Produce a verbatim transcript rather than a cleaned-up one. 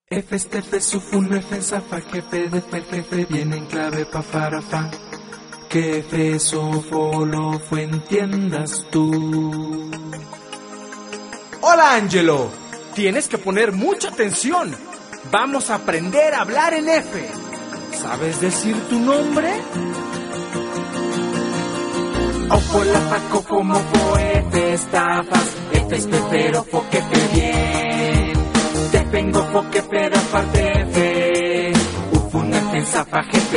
F, este, F, sufun, F, zafa, jefe, de, fe, jefe, viene en clave, pa, para, fa. Que F, sofo, lo, fue, entiendas tú. Hola, Angelo. Tienes que poner mucha atención. Vamos a aprender a hablar en F. ¿Sabes decir tu nombre? Ofo, la, fa, cofo, mofo, F, estafas, F, espero, fo, que fe, bien. Te vengo, fo, que fe, da parte, F. Ufun, F, zafa, jefe.